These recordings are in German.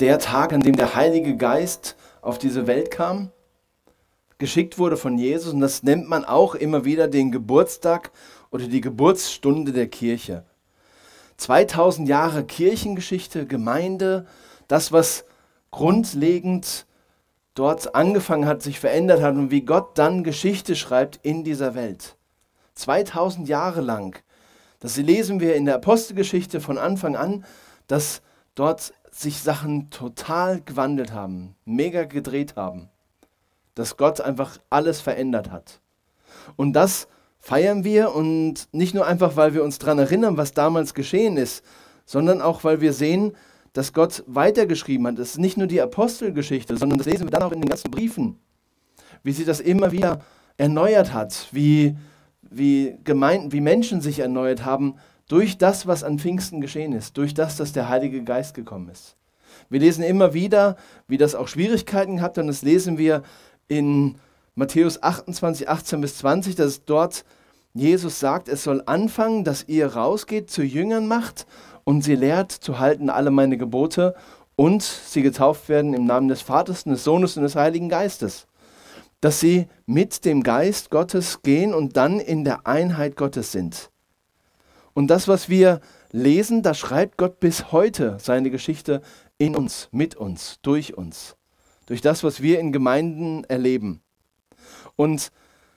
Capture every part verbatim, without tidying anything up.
der Tag, an dem der Heilige Geist auf diese Welt kam, geschickt wurde von Jesus. Und das nennt man auch immer wieder den Geburtstag oder die Geburtsstunde der Kirche. zweitausend Jahre Kirchengeschichte, Gemeinde, das, was grundlegend dort angefangen hat, sich verändert hat und wie Gott dann Geschichte schreibt in dieser Welt. zweitausend Jahre lang. Das lesen wir in der Apostelgeschichte von Anfang an, dass dort sich Sachen total gewandelt haben, mega gedreht haben. Dass Gott einfach alles verändert hat. Und das feiern wir, und nicht nur einfach, weil wir uns daran erinnern, was damals geschehen ist, sondern auch, weil wir sehen, dass Gott weitergeschrieben hat. Es ist nicht nur die Apostelgeschichte, sondern das lesen wir dann auch in den ganzen Briefen. Wie sie das immer wieder erneuert hat, wie, wie Gemeinden, wie Menschen sich erneuert haben, durch das, was an Pfingsten geschehen ist, durch das, dass der Heilige Geist gekommen ist. Wir lesen immer wieder, wie das auch Schwierigkeiten gehabt hat, und das lesen wir in Matthäus achtundzwanzig, achtzehn bis zwanzig, dass dort Jesus sagt, es soll anfangen, dass ihr rausgeht, zu Jüngern macht und sie lehrt zu halten alle meine Gebote und sie getauft werden im Namen des Vaters und des Sohnes und des Heiligen Geistes. Dass sie mit dem Geist Gottes gehen und dann in der Einheit Gottes sind. Und das, was wir lesen, da schreibt Gott bis heute seine Geschichte in uns, mit uns, durch uns. Durch das, was wir in Gemeinden erleben. Und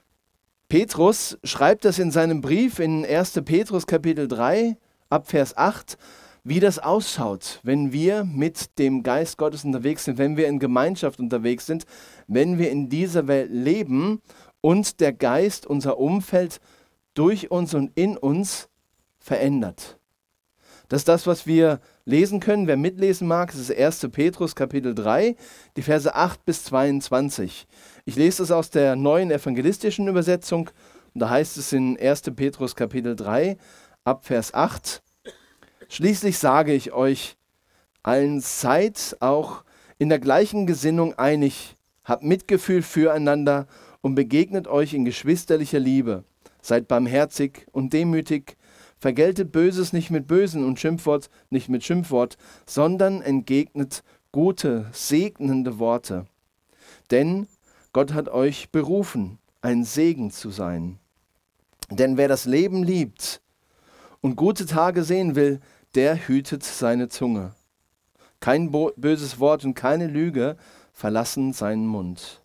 Petrus schreibt das in seinem Brief in erster Petrus Kapitel drei, ab Vers acht, wie das ausschaut, wenn wir mit dem Geist Gottes unterwegs sind, wenn wir in Gemeinschaft unterwegs sind, wenn wir in dieser Welt leben und der Geist unser Umfeld durch uns und in uns verändert. Das ist das, was wir lesen können. Wer mitlesen mag, das ist erster Petrus Kapitel drei, die Verse acht bis zweiundzwanzig. Ich lese das aus der neuen evangelistischen Übersetzung, und da heißt es in erster Petrus Kapitel drei, ab Vers acht. Schließlich sage ich euch allen, seid auch in der gleichen Gesinnung einig, habt Mitgefühl füreinander und begegnet euch in geschwisterlicher Liebe. Seid barmherzig und demütig, vergeltet Böses nicht mit Bösen und Schimpfwort nicht mit Schimpfwort, sondern entgegnet gute, segnende Worte. Denn Gott hat euch berufen, ein Segen zu sein. Denn wer das Leben liebt und gute Tage sehen will, der hütet seine Zunge. Kein bo- böses Wort und keine Lüge verlassen seinen Mund.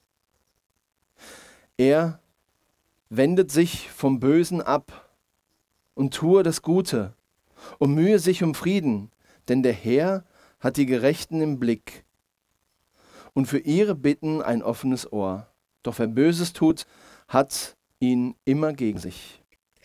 Er wendet sich vom Bösen ab und tue das Gute und mühe sich um Frieden, denn der Herr hat die Gerechten im Blick und für ihre Bitten ein offenes Ohr. Doch wer Böses tut, hat ihn immer gegen sich.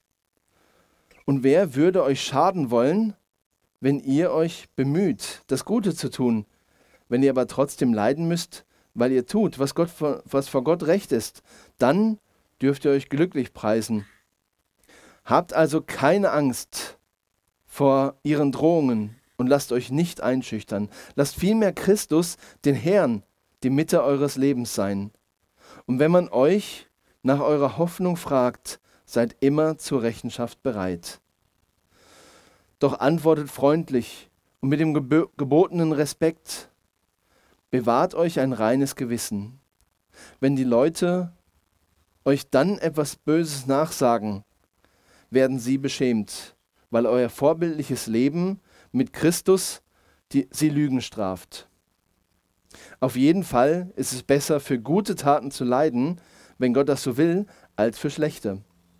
Und wer würde euch schaden wollen, wenn ihr euch bemüht, das Gute zu tun, wenn ihr aber trotzdem leiden müsst, weil ihr tut, was, Gott, was vor Gott recht ist, dann dürft ihr euch glücklich preisen. Habt also keine Angst vor ihren Drohungen und lasst euch nicht einschüchtern. Lasst vielmehr Christus, den Herrn, die Mitte eures Lebens sein. Und wenn man euch nach eurer Hoffnung fragt, seid immer zur Rechenschaft bereit. Doch antwortet freundlich und mit dem gebo- gebotenen Respekt. Bewahrt euch ein reines Gewissen. Wenn die Leute euch dann etwas Böses nachsagen, werden sie beschämt, weil euer vorbildliches Leben mit Christus die, sie Lügen straft. Auf jeden Fall ist es besser, für gute Taten zu leiden, wenn Gott das so will, als für schlechte.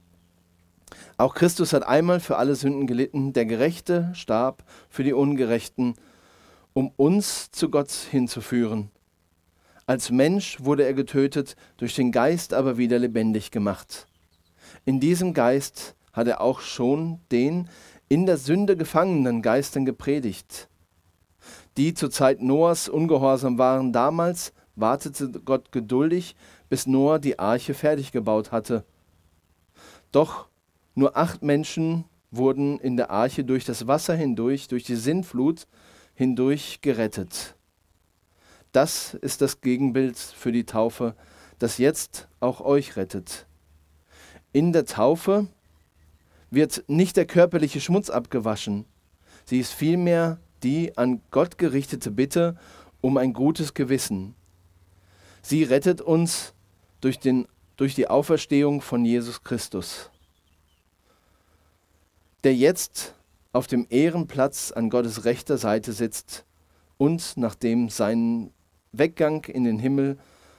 Auch Christus hat einmal für alle Sünden gelitten, der Gerechte starb für die Ungerechten, um uns zu Gott hinzuführen. Als Mensch wurde er getötet, durch den Geist aber wieder lebendig gemacht. In diesem Geist hat er auch schon den in der Sünde gefangenen Geistern gepredigt. Die zur Zeit Noahs ungehorsam waren damals, wartete Gott geduldig, bis Noah die Arche fertig gebaut hatte. Doch nur acht Menschen wurden in der Arche durch das Wasser hindurch, durch die Sintflut hindurch gerettet. Das ist das Gegenbild für die Taufe, das jetzt auch euch rettet. In der Taufe wird nicht der körperliche Schmutz abgewaschen. Sie ist vielmehr die an Gott gerichtete Bitte um ein gutes Gewissen. Sie rettet uns durch, den, durch die Auferstehung von Jesus Christus, der jetzt auf dem Ehrenplatz an Gottes rechter Seite sitzt und nachdem sein Weggang in den Himmel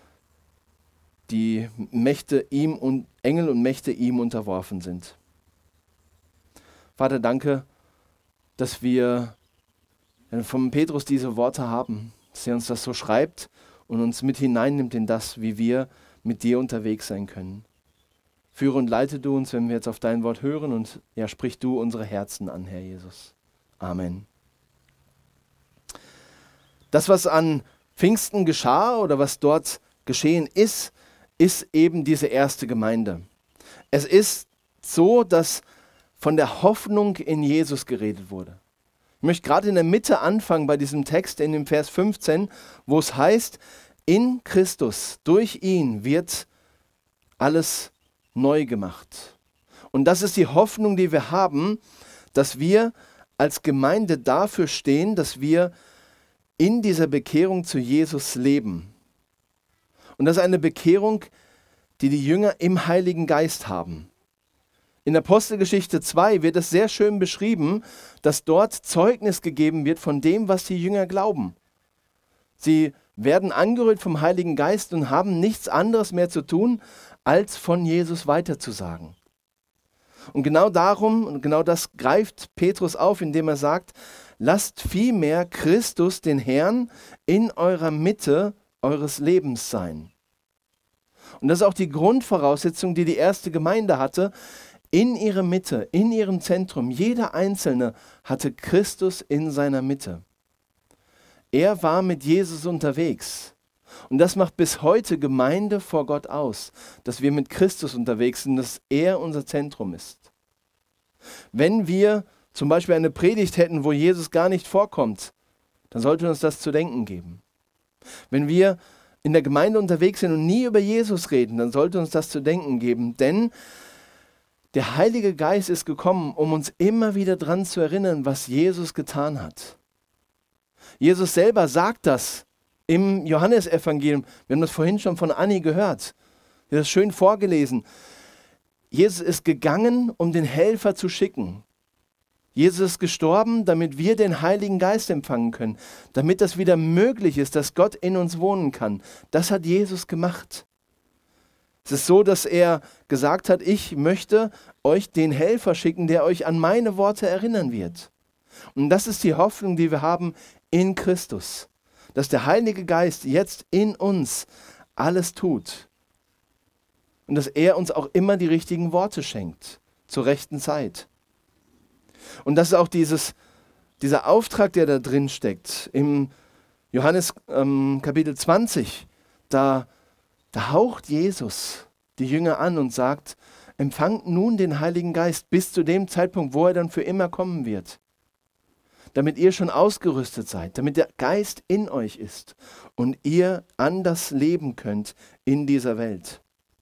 die Mächte ihm und Engel und Mächte ihm unterworfen sind. Vater, danke, dass wir vom Petrus diese Worte haben, dass er uns das so schreibt und uns mit hineinnimmt in das, wie wir mit dir unterwegs sein können. Führe und leite du uns, wenn wir jetzt auf dein Wort hören, und ja, sprich du unsere Herzen an, Herr Jesus. Amen. Das, was an Pfingsten geschah oder was dort geschehen ist, ist eben diese erste Gemeinde. Es ist so, dass von der Hoffnung in Jesus geredet wurde. Ich möchte gerade in der Mitte anfangen bei diesem Text in dem Vers fünfzehn, wo es heißt, in Christus, durch ihn wird alles neu gemacht. Und das ist die Hoffnung, die wir haben, dass wir als Gemeinde dafür stehen, dass wir in dieser Bekehrung zu Jesus leben. Und das ist eine Bekehrung, die die Jünger im Heiligen Geist haben. In Apostelgeschichte zwei wird es sehr schön beschrieben, dass dort Zeugnis gegeben wird von dem, was die Jünger glauben. Sie werden angerührt vom Heiligen Geist und haben nichts anderes mehr zu tun, als von Jesus weiterzusagen. Und genau darum, und genau das greift Petrus auf, indem er sagt, lasst vielmehr Christus, den Herrn, in eurer Mitte eures Lebens sein. Und das ist auch die Grundvoraussetzung, die die erste Gemeinde hatte. In ihrer Mitte, in ihrem Zentrum, jeder Einzelne hatte Christus in seiner Mitte. Er war mit Jesus unterwegs. Und das macht bis heute Gemeinde vor Gott aus, dass wir mit Christus unterwegs sind, dass er unser Zentrum ist. Wenn wir zum Beispiel eine Predigt hätten, wo Jesus gar nicht vorkommt, dann sollte uns das zu denken geben. Wenn wir in der Gemeinde unterwegs sind und nie über Jesus reden, dann sollte uns das zu denken geben, denn der Heilige Geist ist gekommen, um uns immer wieder daran zu erinnern, was Jesus getan hat. Jesus selber sagt das im Johannesevangelium. Wir haben das vorhin schon von Anni gehört. Wir haben das schön vorgelesen. Jesus ist gegangen, um den Helfer zu schicken. Jesus ist gestorben, damit wir den Heiligen Geist empfangen können, damit das wieder möglich ist, dass Gott in uns wohnen kann. Das hat Jesus gemacht. Es ist so, dass er gesagt hat, ich möchte euch den Helfer schicken, der euch an meine Worte erinnern wird. Und das ist die Hoffnung, die wir haben in Christus, dass der Heilige Geist jetzt in uns alles tut und dass er uns auch immer die richtigen Worte schenkt, zur rechten Zeit. Und das ist auch dieses, dieser Auftrag, der da drin steckt. Im Johannes ähm, Kapitel zwanzig, da, da haucht Jesus die Jünger an und sagt, empfangt nun den Heiligen Geist bis zu dem Zeitpunkt, wo er dann für immer kommen wird. Damit ihr schon ausgerüstet seid, damit der Geist in euch ist und ihr anders leben könnt in dieser Welt.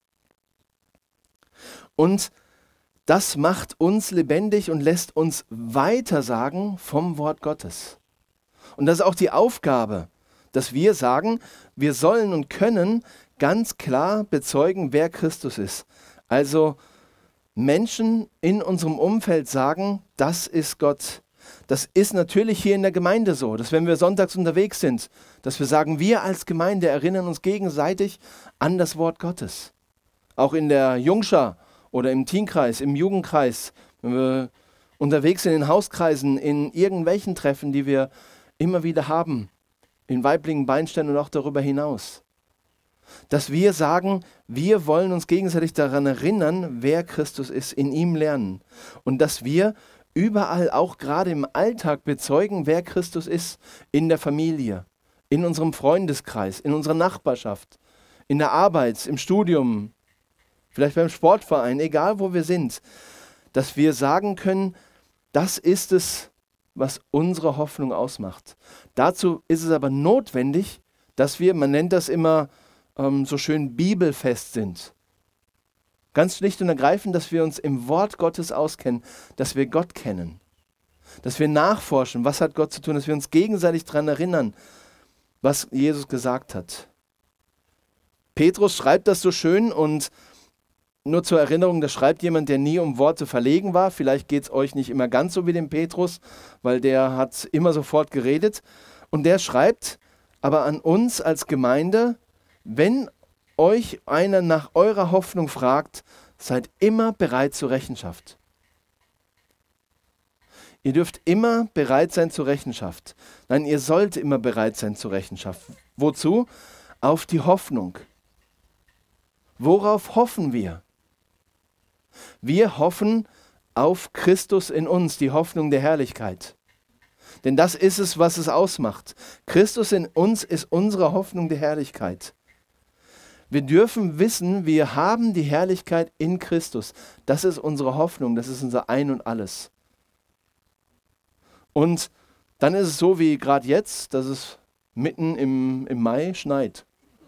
Und das macht uns lebendig und lässt uns weitersagen vom Wort Gottes. Und das ist auch die Aufgabe, dass wir sagen, wir sollen und können ganz klar bezeugen, wer Christus ist. Also Menschen in unserem Umfeld sagen, das ist Gott. Das ist natürlich hier in der Gemeinde so, dass wenn wir sonntags unterwegs sind, dass wir sagen, wir als Gemeinde erinnern uns gegenseitig an das Wort Gottes. Auch in der Jungschar oder im Teenkreis, im Jugendkreis, wenn wir unterwegs sind in Hauskreisen, in irgendwelchen Treffen, die wir immer wieder haben, in Waiblingen, Beinstein und auch darüber hinaus. Dass wir sagen, wir wollen uns gegenseitig daran erinnern, wer Christus ist, in ihm lernen. Und dass wir überall, auch gerade im Alltag, bezeugen, wer Christus ist, in der Familie, in unserem Freundeskreis, in unserer Nachbarschaft, in der Arbeit, im Studium, vielleicht beim Sportverein, egal wo wir sind, dass wir sagen können, das ist es, was unsere Hoffnung ausmacht. Dazu ist es aber notwendig, dass wir, man nennt das immer ähm, so schön, bibelfest sind. Ganz schlicht und ergreifend, dass wir uns im Wort Gottes auskennen, dass wir Gott kennen, dass wir nachforschen, was hat Gott zu tun, dass wir uns gegenseitig daran erinnern, was Jesus gesagt hat. Petrus schreibt das so schön und nur zur Erinnerung, das schreibt jemand, der nie um Worte verlegen war. Vielleicht geht es euch nicht immer ganz so wie dem Petrus, weil der hat immer sofort geredet. Und der schreibt aber an uns als Gemeinde: Wenn euch einer nach eurer Hoffnung fragt, seid immer bereit zur Rechenschaft. Ihr dürft immer bereit sein zur Rechenschaft. Nein, ihr sollt immer bereit sein zur Rechenschaft. Wozu? Auf die Hoffnung. Worauf hoffen wir? Wir hoffen auf Christus in uns, die Hoffnung der Herrlichkeit. Denn das ist es, was es ausmacht. Christus in uns ist unsere Hoffnung der Herrlichkeit. Wir dürfen wissen, wir haben die Herrlichkeit in Christus. Das ist unsere Hoffnung, das ist unser Ein und Alles. Und dann ist es so wie gerade jetzt, dass es mitten im, im Mai schneit.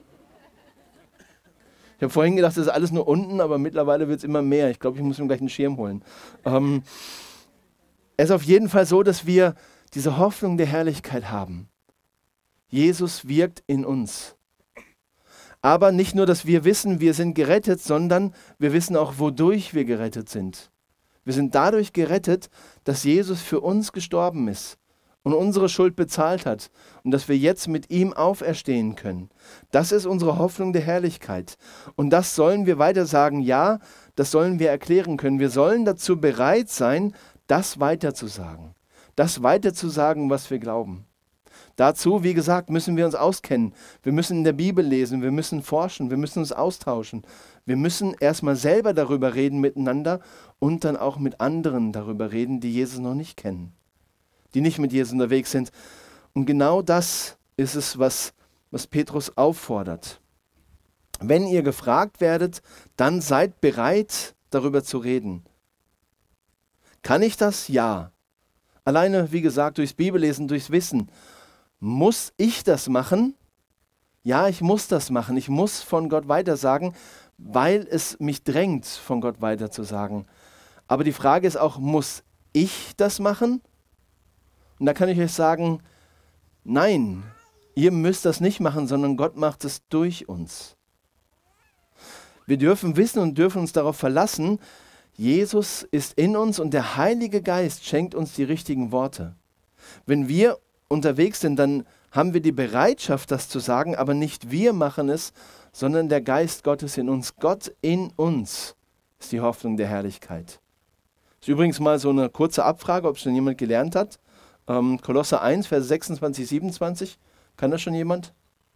Ich habe vorhin gedacht, das ist alles nur unten, aber mittlerweile wird es immer mehr. Ich glaube, ich muss mir gleich einen Schirm holen. Ähm, es ist auf jeden Fall so, dass wir diese Hoffnung der Herrlichkeit haben. Jesus wirkt in uns. Aber nicht nur, dass wir wissen, wir sind gerettet, sondern wir wissen auch, wodurch wir gerettet sind. Wir sind dadurch gerettet, dass Jesus für uns gestorben ist und unsere Schuld bezahlt hat und dass wir jetzt mit ihm auferstehen können. Das ist unsere Hoffnung der Herrlichkeit. Und das sollen wir weiter sagen, ja, das sollen wir erklären können. Wir sollen dazu bereit sein, das weiterzusagen. Das weiterzusagen, was wir glauben. Dazu, wie gesagt, müssen wir uns auskennen. Wir müssen in der Bibel lesen, wir müssen forschen, wir müssen uns austauschen. Wir müssen erstmal selber darüber reden miteinander und dann auch mit anderen darüber reden, die Jesus noch nicht kennen, die nicht mit Jesus unterwegs sind. Und genau das ist es, was, was Petrus auffordert. Wenn ihr gefragt werdet, dann seid bereit, darüber zu reden. Kann ich das? Ja. Alleine, wie gesagt, durchs Bibellesen, durchs Wissen. Muss ich das machen? Ja, ich muss das machen. Ich muss von Gott weitersagen, weil es mich drängt, von Gott weiterzusagen. Aber die Frage ist auch, muss ich das machen? Und da kann ich euch sagen, nein, ihr müsst das nicht machen, sondern Gott macht es durch uns. Wir dürfen wissen und dürfen uns darauf verlassen, Jesus ist in uns und der Heilige Geist schenkt uns die richtigen Worte. Wenn wir unterwegs sind, dann haben wir die Bereitschaft, das zu sagen, aber nicht wir machen es, sondern der Geist Gottes in uns. Gott in uns ist die Hoffnung der Herrlichkeit. Das ist übrigens mal so eine kurze Abfrage, ob es schon jemand gelernt hat. Ähm, Kolosser eins, Vers sechsundzwanzig, siebenundzwanzig. Kann das schon jemand?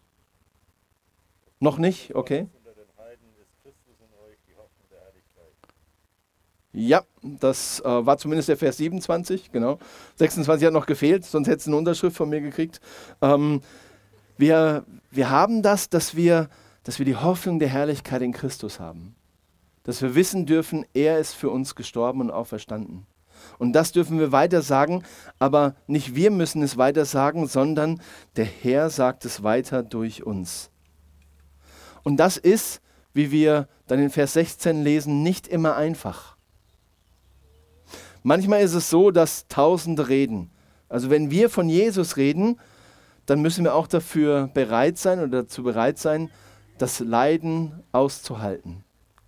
Noch nicht? Okay. Ja, das äh, war zumindest der Vers siebenundzwanzig, genau. sechsundzwanzig hat noch gefehlt, sonst hättest du eine Unterschrift von mir gekriegt. Ähm, wir, wir haben das, dass wir, dass wir die Hoffnung der Herrlichkeit in Christus haben. Dass wir wissen dürfen, er ist für uns gestorben und auferstanden. Und das dürfen wir weiter sagen, aber nicht wir müssen es weiter sagen, sondern der Herr sagt es weiter durch uns. Und das ist, wie wir dann in Vers sechzehn lesen, nicht immer einfach. Manchmal ist es so, dass Tausende reden. Also wenn wir von Jesus reden, dann müssen wir auch dafür bereit sein oder dazu bereit sein, das Leiden auszuhalten.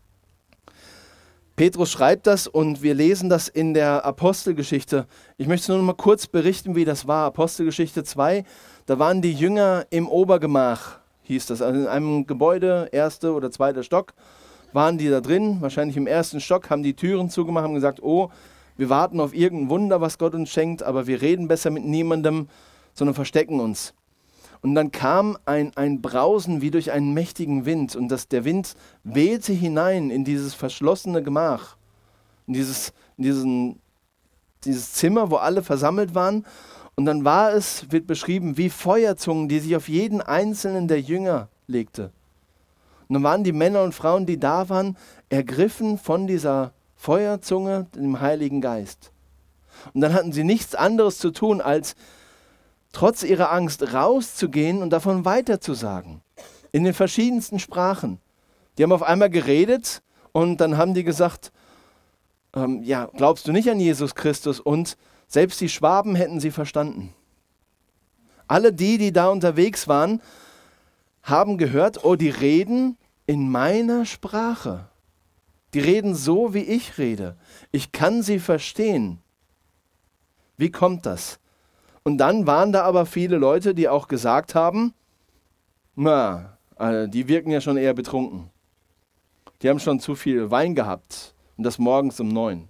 Petrus schreibt das und wir lesen das in der Apostelgeschichte. Ich möchte nur noch mal kurz berichten, wie das war. Apostelgeschichte zwei, da waren die Jünger im Obergemach, hieß das. Also in einem Gebäude, erster oder zweiter Stock, waren die da drin. Wahrscheinlich im ersten Stock, haben die Türen zugemacht, haben gesagt, oh, wir warten auf irgendein Wunder, was Gott uns schenkt, aber wir reden besser mit niemandem, sondern verstecken uns. Und dann kam ein, ein Brausen wie durch einen mächtigen Wind und das, der Wind wehte hinein in dieses verschlossene Gemach, in, dieses, in diesen, dieses Zimmer, wo alle versammelt waren. Und dann war es, wird beschrieben, wie Feuerzungen, die sich auf jeden einzelnen der Jünger legte. Und dann waren die Männer und Frauen, die da waren, ergriffen von dieser Feuerzunge, dem Heiligen Geist. Und dann hatten sie nichts anderes zu tun, als trotz ihrer Angst rauszugehen und davon weiterzusagen. In den verschiedensten Sprachen. Die haben auf einmal geredet und dann haben die gesagt, ähm, ja, glaubst du nicht an Jesus Christus? Und selbst die Schwaben hätten sie verstanden. Alle die, die da unterwegs waren, haben gehört, oh, die reden in meiner Sprache. Die reden so, wie ich rede. Ich kann sie verstehen. Wie kommt das? Und dann waren da aber viele Leute, die auch gesagt haben, na, also die wirken ja schon eher betrunken. Die haben schon zu viel Wein gehabt und das morgens um neun.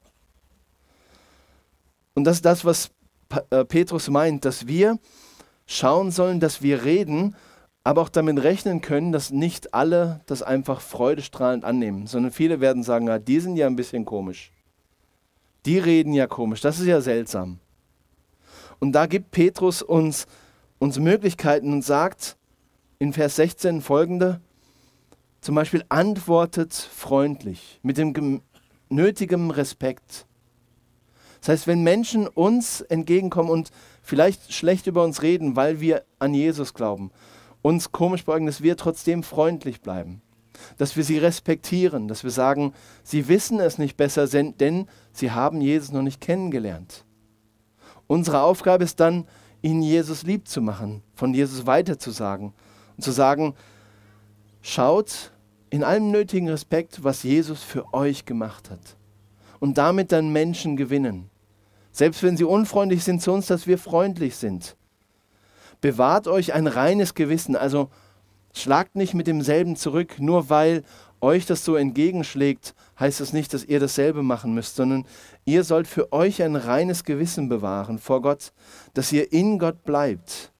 Und das ist das, was Petrus meint, dass wir schauen sollen, dass wir reden, aber auch damit rechnen können, dass nicht alle das einfach freudestrahlend annehmen, sondern viele werden sagen, ja, die sind ja ein bisschen komisch. Die reden ja komisch, das ist ja seltsam. Und da gibt Petrus uns, uns Möglichkeiten und sagt in Vers sechzehn folgende, zum Beispiel antwortet freundlich, mit dem gem- nötigem Respekt. Das heißt, wenn Menschen uns entgegenkommen und vielleicht schlecht über uns reden, weil wir an Jesus glauben, uns komisch beugen, dass wir trotzdem freundlich bleiben. Dass wir sie respektieren, dass wir sagen, sie wissen es nicht besser, denn sie haben Jesus noch nicht kennengelernt. Unsere Aufgabe ist dann, ihnen Jesus lieb zu machen, von Jesus weiterzusagen und zu sagen, schaut in allem nötigen Respekt, was Jesus für euch gemacht hat. Und damit dann Menschen gewinnen. Selbst wenn sie unfreundlich sind zu uns, dass wir freundlich sind. Bewahrt euch ein reines Gewissen, also schlagt nicht mit demselben zurück, nur weil euch das so entgegenschlägt, heißt es nicht, dass ihr dasselbe machen müsst, sondern ihr sollt für euch ein reines Gewissen bewahren vor Gott, dass ihr in Gott bleibt.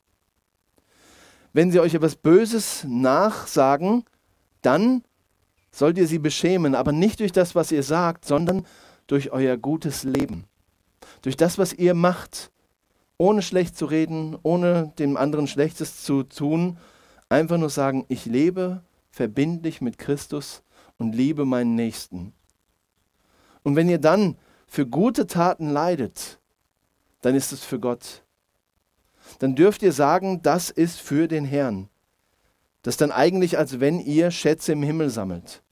Wenn sie euch etwas Böses nachsagen, dann sollt ihr sie beschämen, aber nicht durch das, was ihr sagt, sondern durch euer gutes Leben. Durch das, was ihr macht, ohne schlecht zu reden, ohne dem anderen Schlechtes zu tun, einfach nur sagen, ich lebe verbindlich mit Christus und liebe meinen Nächsten. Und wenn ihr dann für gute Taten leidet, dann ist es für Gott. Dann dürft ihr sagen, das ist für den Herrn. Das ist dann eigentlich, als wenn ihr Schätze im Himmel sammelt.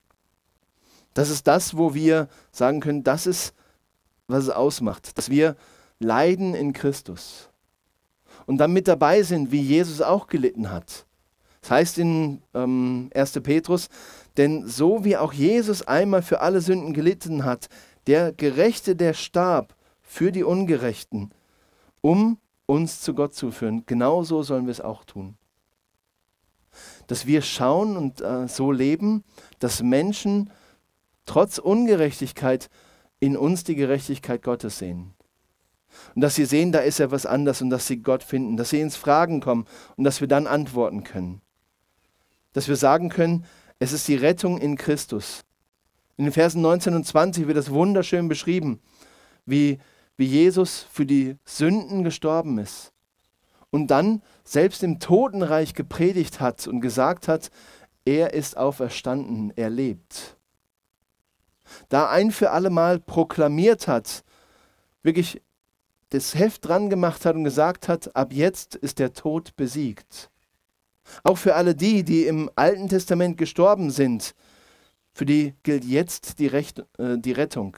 Das ist das, wo wir sagen können, das ist, was es ausmacht, dass wir leiden in Christus und dann mit dabei sind, wie Jesus auch gelitten hat. Das heißt in ähm, erster Petrus, denn so wie auch Jesus einmal für alle Sünden gelitten hat, der Gerechte, der starb für die Ungerechten, um uns zu Gott zu führen, genauso sollen wir es auch tun. Dass wir schauen und äh, so leben, dass Menschen trotz Ungerechtigkeit in uns die Gerechtigkeit Gottes sehen. Und dass sie sehen, da ist ja was anders und dass sie Gott finden, dass sie ins Fragen kommen und dass wir dann antworten können. Dass wir sagen können, es ist die Rettung in Christus. In den Versen neunzehn und zwanzig wird das wunderschön beschrieben, wie, wie Jesus für die Sünden gestorben ist und dann selbst im Totenreich gepredigt hat und gesagt hat, er ist auferstanden, er lebt. Da ein für alle Mal proklamiert hat, wirklich das Heft dran gemacht hat und gesagt hat, ab jetzt ist der Tod besiegt. Auch für alle die, die im Alten Testament gestorben sind, für die gilt jetzt die, Recht, äh, die Rettung.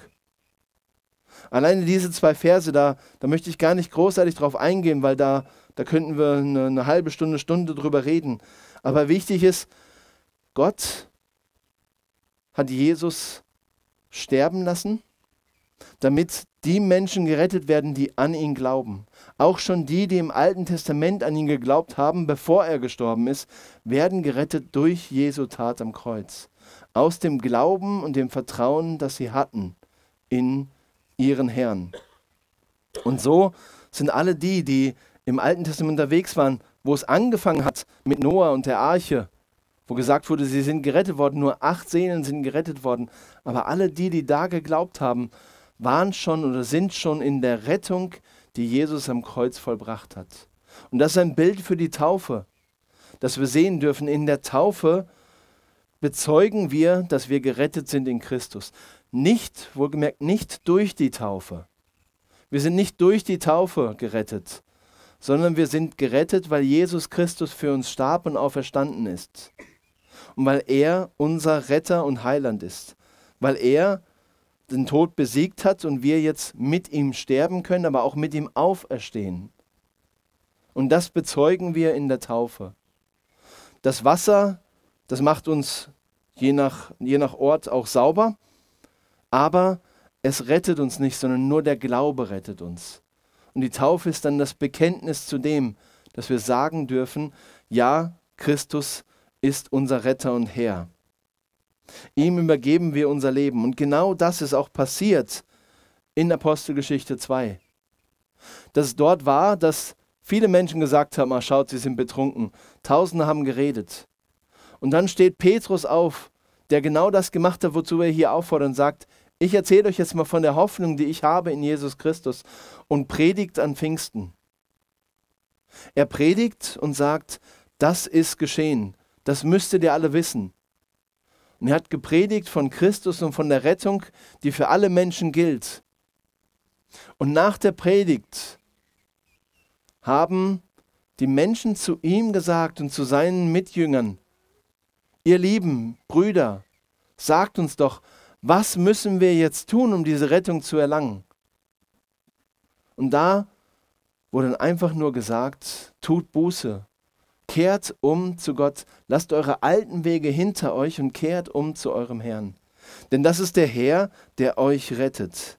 Alleine diese zwei Verse, da, da möchte ich gar nicht großartig drauf eingehen, weil da, da könnten wir eine, eine halbe Stunde, Stunde drüber reden. Aber wichtig ist, Gott hat Jesus sterben lassen, damit die Menschen gerettet werden, die an ihn glauben. Auch schon die, die im Alten Testament an ihn geglaubt haben, bevor er gestorben ist, werden gerettet durch Jesu Tat am Kreuz. Aus dem Glauben und dem Vertrauen, das sie hatten in ihren Herrn. Und so sind alle die, die im Alten Testament unterwegs waren, wo es angefangen hat mit Noah und der Arche, wo gesagt wurde, sie sind gerettet worden, nur acht Seelen sind gerettet worden. Aber alle die, die da geglaubt haben, waren schon oder sind schon in der Rettung, die Jesus am Kreuz vollbracht hat. Und das ist ein Bild für die Taufe, dass wir sehen dürfen, in der Taufe bezeugen wir, dass wir gerettet sind in Christus. Nicht, wohlgemerkt, nicht durch die Taufe. Wir sind nicht durch die Taufe gerettet, sondern wir sind gerettet, weil Jesus Christus für uns starb und auferstanden ist. Und weil er unser Retter und Heiland ist. Weil er den Tod besiegt hat und wir jetzt mit ihm sterben können, aber auch mit ihm auferstehen. Und das bezeugen wir in der Taufe. Das Wasser, das macht uns je nach, je nach Ort auch sauber, aber es rettet uns nicht, sondern nur der Glaube rettet uns. Und die Taufe ist dann das Bekenntnis zu dem, dass wir sagen dürfen, ja, Christus ist unser Retter und Herr. Ihm übergeben wir unser Leben. Und genau das ist auch passiert in Apostelgeschichte zwei. Dass es dort war, dass viele Menschen gesagt haben, ah, schaut, sie sind betrunken. Tausende haben geredet. Und dann steht Petrus auf, der genau das gemacht hat, wozu er hier auffordert und sagt, ich erzähle euch jetzt mal von der Hoffnung, die ich habe in Jesus Christus, und predigt an Pfingsten. Er predigt und sagt, das ist geschehen. Das müsstet ihr alle wissen. Und er hat gepredigt von Christus und von der Rettung, die für alle Menschen gilt. Und nach der Predigt haben die Menschen zu ihm gesagt und zu seinen Mitjüngern, ihr lieben Brüder, sagt uns doch, was müssen wir jetzt tun, um diese Rettung zu erlangen? Und da wurde dann einfach nur gesagt, tut Buße, kehrt um zu Gott, lasst eure alten Wege hinter euch und kehrt um zu eurem Herrn. Denn das ist der Herr, der euch rettet.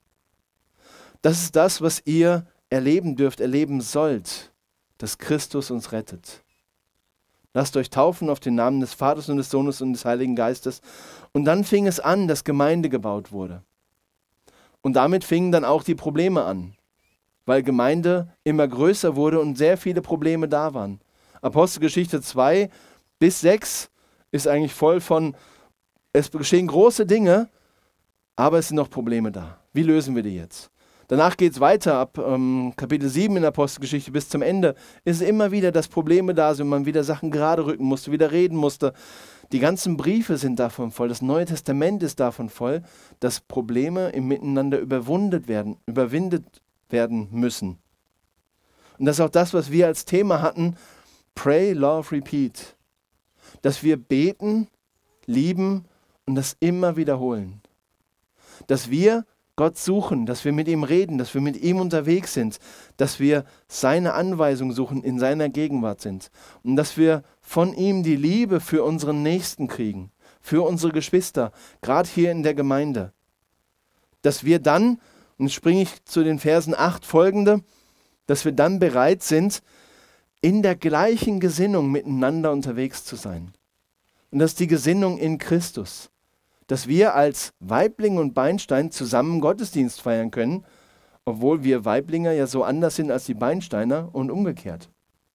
Das ist das, was ihr erleben dürft, erleben sollt, dass Christus uns rettet. Lasst euch taufen auf den Namen des Vaters und des Sohnes und des Heiligen Geistes. Und dann fing es an, dass Gemeinde gebaut wurde. Und damit fingen dann auch die Probleme an, weil Gemeinde immer größer wurde und sehr viele Probleme da waren. Apostelgeschichte zwei bis sechs ist eigentlich voll von, es geschehen große Dinge, aber es sind noch Probleme da. Wie lösen wir die jetzt? Danach geht es weiter, ab ähm, Kapitel sieben in der Apostelgeschichte bis zum Ende ist es immer wieder, dass Probleme da sind und man wieder Sachen gerade rücken musste, wieder reden musste. Die ganzen Briefe sind davon voll, das Neue Testament ist davon voll, dass Probleme im Miteinander überwundet werden, überwindet werden müssen. Und das ist auch das, was wir als Thema hatten, Pray, Love, Repeat. Dass wir beten, lieben und das immer wiederholen. Dass wir Gott suchen, dass wir mit ihm reden, dass wir mit ihm unterwegs sind, dass wir seine Anweisung suchen, in seiner Gegenwart sind und dass wir von ihm die Liebe für unseren Nächsten kriegen, für unsere Geschwister, gerade hier in der Gemeinde. Dass wir dann, und jetzt springe ich zu den Versen acht folgende, dass wir dann bereit sind, in der gleichen Gesinnung miteinander unterwegs zu sein. Und das ist die Gesinnung in Christus. Dass wir als Waibling und Beinstein zusammen Gottesdienst feiern können, obwohl wir Weiblinger ja so anders sind als die Beinsteiner und umgekehrt.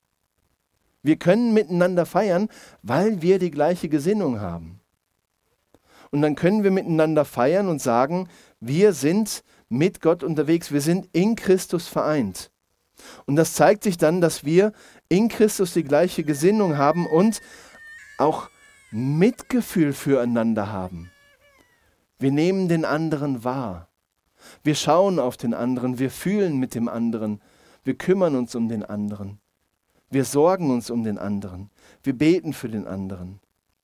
Wir können miteinander feiern, weil wir die gleiche Gesinnung haben. Und dann können wir miteinander feiern und sagen, wir sind mit Gott unterwegs, wir sind in Christus vereint. Und das zeigt sich dann, dass wir in Christus die gleiche Gesinnung haben und auch Mitgefühl füreinander haben. Wir nehmen den anderen wahr. Wir schauen auf den anderen, wir fühlen mit dem anderen, wir kümmern uns um den anderen. Wir sorgen uns um den anderen, wir beten für den anderen.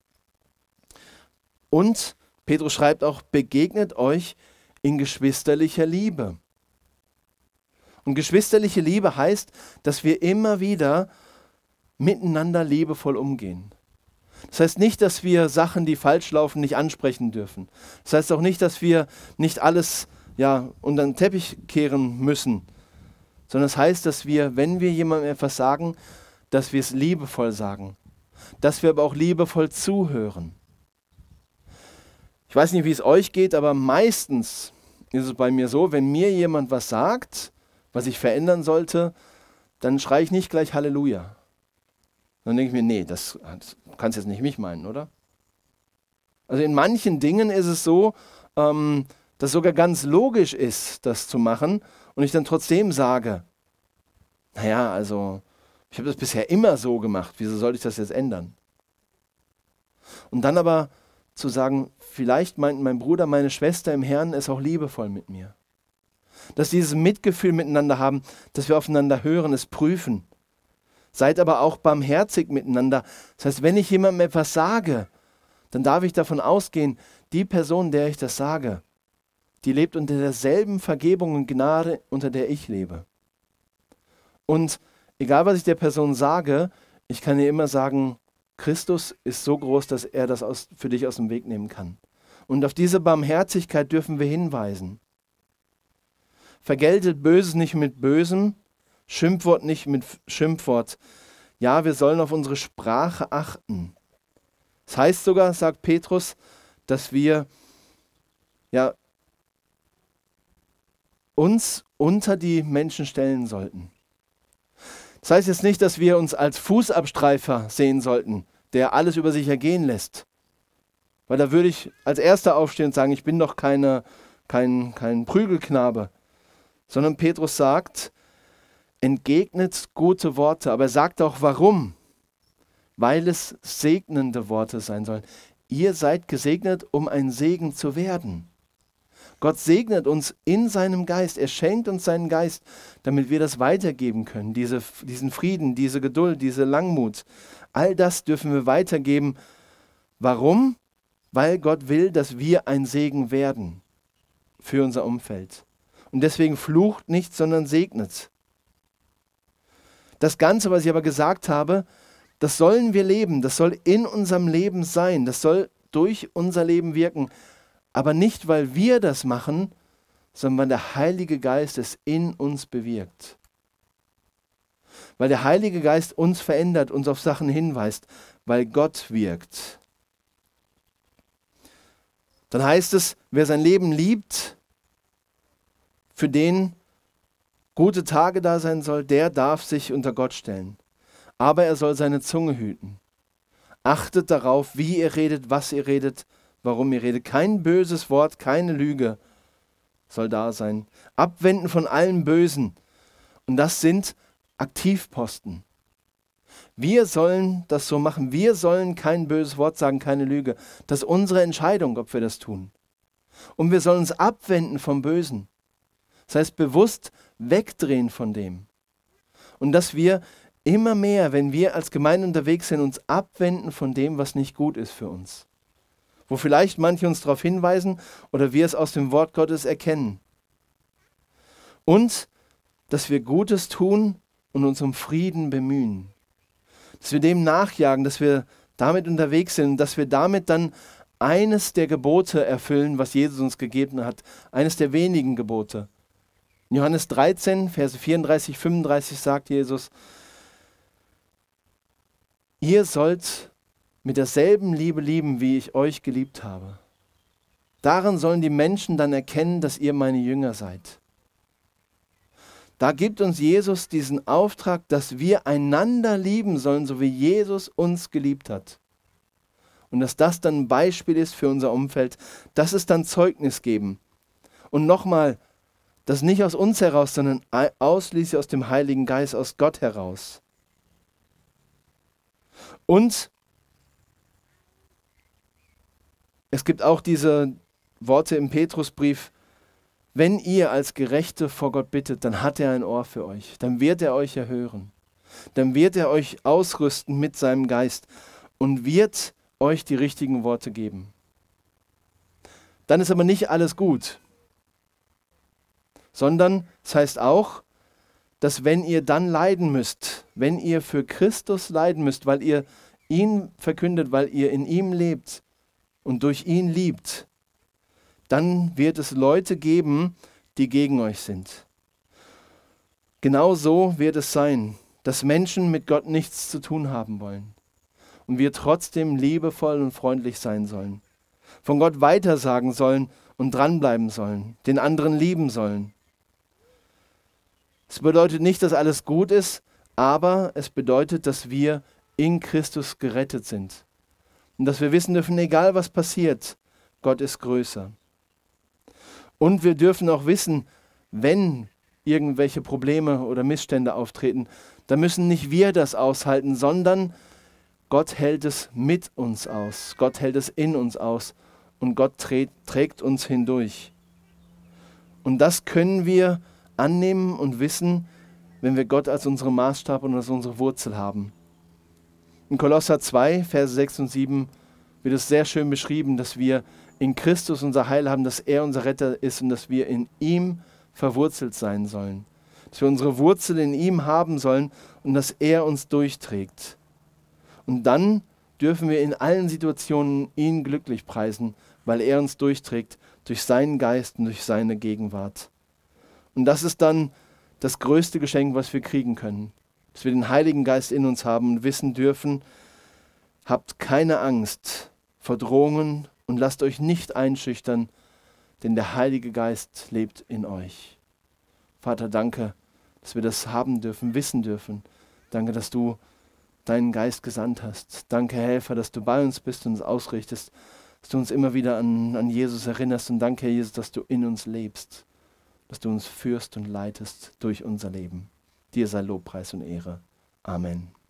Und Petrus schreibt auch, begegnet euch in geschwisterlicher Liebe. Und geschwisterliche Liebe heißt, dass wir immer wieder miteinander liebevoll umgehen. Das heißt nicht, dass wir Sachen, die falsch laufen, nicht ansprechen dürfen. Das heißt auch nicht, dass wir nicht alles ja, unter den Teppich kehren müssen. Sondern es das heißt, dass wir, wenn wir jemandem etwas sagen, dass wir es liebevoll sagen. Dass wir aber auch liebevoll zuhören. Ich weiß nicht, wie es euch geht, aber meistens ist es bei mir so, wenn mir jemand was sagt, was ich verändern sollte, dann schreie ich nicht gleich Halleluja. Dann denke ich mir, nee, das, das kannst jetzt nicht mich meinen, oder? Also in manchen Dingen ist es so, ähm, dass sogar ganz logisch ist, das zu machen und ich dann trotzdem sage, naja, also ich habe das bisher immer so gemacht, wieso soll ich das jetzt ändern? Und dann aber zu sagen, vielleicht meint mein Bruder, meine Schwester im Herrn ist auch liebevoll mit mir. Dass wir dieses Mitgefühl miteinander haben, dass wir aufeinander hören, es prüfen. Seid aber auch barmherzig miteinander. Das heißt, wenn ich jemandem etwas sage, dann darf ich davon ausgehen, die Person, der ich das sage, die lebt unter derselben Vergebung und Gnade, unter der ich lebe. Und Egal, was ich der Person sage, ich kann ihr immer sagen, Christus ist so groß, dass er das aus, für dich aus dem Weg nehmen kann. Und auf diese Barmherzigkeit dürfen wir hinweisen. Vergeltet Böses nicht mit Bösem, Schimpfwort nicht mit Schimpfwort. Ja, wir sollen auf unsere Sprache achten. Das heißt sogar, sagt Petrus, dass wir ja, uns unter die Menschen stellen sollten. Das heißt jetzt nicht, dass wir uns als Fußabstreifer sehen sollten, der alles über sich ergehen lässt. Weil da würde ich als Erster aufstehen und sagen, ich bin doch keine, kein, kein Prügelknabe. Sondern Petrus sagt, entgegnet gute Worte. Aber er sagt auch, warum? Weil es segnende Worte sein sollen. Ihr seid gesegnet, um ein Segen zu werden. Gott segnet uns in seinem Geist. Er schenkt uns seinen Geist, damit wir das weitergeben können. Diese, diesen Frieden, diese Geduld, diese Langmut. All das dürfen wir weitergeben. Warum? Weil Gott will, dass wir ein Segen werden für unser Umfeld. Und deswegen flucht nicht, sondern segnet. Das Ganze, was ich aber gesagt habe, das sollen wir leben. Das soll in unserem Leben sein. Das soll durch unser Leben wirken. Aber nicht, weil wir das machen, sondern weil der Heilige Geist es in uns bewirkt. Weil der Heilige Geist uns verändert, uns auf Sachen hinweist, weil Gott wirkt. Dann heißt es, wer sein Leben liebt, für den gute Tage da sein soll, der darf sich unter Gott stellen. Aber er soll seine Zunge hüten. Achtet darauf, wie ihr redet, was ihr redet, warum ihr redet. Kein böses Wort, keine Lüge soll da sein. Abwenden von allem Bösen. Und das sind Aktivposten. Wir sollen das so machen. Wir sollen kein böses Wort sagen, keine Lüge. Das ist unsere Entscheidung, ob wir das tun. Und wir sollen uns abwenden vom Bösen. Das heißt, bewusst wegdrehen von dem. Und dass wir immer mehr, wenn wir als Gemeinde unterwegs sind, uns abwenden von dem, was nicht gut ist für uns. Wo vielleicht manche uns darauf hinweisen oder wir es aus dem Wort Gottes erkennen. Und dass wir Gutes tun und uns um Frieden bemühen. Dass wir dem nachjagen, dass wir damit unterwegs sind und dass wir damit dann eines der Gebote erfüllen, was Jesus uns gegeben hat. Eines der wenigen Gebote. In Johannes dreizehn, Verse vierunddreißig, fünfunddreißig sagt Jesus, ihr sollt mit derselben Liebe lieben, wie ich euch geliebt habe. Darin sollen die Menschen dann erkennen, dass ihr meine Jünger seid. Da gibt uns Jesus diesen Auftrag, dass wir einander lieben sollen, so wie Jesus uns geliebt hat. Und dass das dann ein Beispiel ist für unser Umfeld, dass es dann Zeugnis geben. Und nochmal, das nicht aus uns heraus, sondern ausschließlich aus dem Heiligen Geist, aus Gott heraus. Und es gibt auch diese Worte im Petrusbrief, wenn ihr als Gerechte vor Gott bittet, dann hat er ein Ohr für euch. Dann wird er euch erhören. Dann wird er euch ausrüsten mit seinem Geist und wird euch die richtigen Worte geben. Dann ist aber nicht alles gut, sondern es heißt auch, dass wenn ihr dann leiden müsst, wenn ihr für Christus leiden müsst, weil ihr ihn verkündet, weil ihr in ihm lebt und durch ihn liebt, dann wird es Leute geben, die gegen euch sind. Genau so wird es sein, dass Menschen mit Gott nichts zu tun haben wollen und wir trotzdem liebevoll und freundlich sein sollen, von Gott weitersagen sollen und dranbleiben sollen, den anderen lieben sollen. Es bedeutet nicht, dass alles gut ist, aber es bedeutet, dass wir in Christus gerettet sind und dass wir wissen dürfen, egal was passiert, Gott ist größer. Und wir dürfen auch wissen, wenn irgendwelche Probleme oder Missstände auftreten, dann müssen nicht wir das aushalten, sondern Gott hält es mit uns aus. Gott hält es in uns aus und Gott trä- trägt uns hindurch. Und das können wir annehmen und wissen, wenn wir Gott als unseren Maßstab und als unsere Wurzel haben. In Kolosser zwei, Verse sechs und sieben wird es sehr schön beschrieben, dass wir in Christus unser Heil haben, dass er unser Retter ist und dass wir in ihm verwurzelt sein sollen. dass wir unsere Wurzel in ihm haben sollen und dass er uns durchträgt. Und dann dürfen wir in allen Situationen ihn glücklich preisen, weil er uns durchträgt durch seinen Geist und durch seine Gegenwart. Und das ist dann das größte Geschenk, was wir kriegen können, dass wir den Heiligen Geist in uns haben und wissen dürfen, habt keine Angst vor Drohungen und lasst euch nicht einschüchtern, denn der Heilige Geist lebt in euch. Vater, danke, dass wir das haben dürfen, wissen dürfen. Danke, dass du deinen Geist gesandt hast. Danke, Helfer, dass du bei uns bist und uns ausrichtest, dass du uns immer wieder an, an Jesus erinnerst. Und danke, Herr Jesus, dass du in uns lebst, dass du uns führst und leitest durch unser Leben. Dir sei Lobpreis und Ehre. Amen.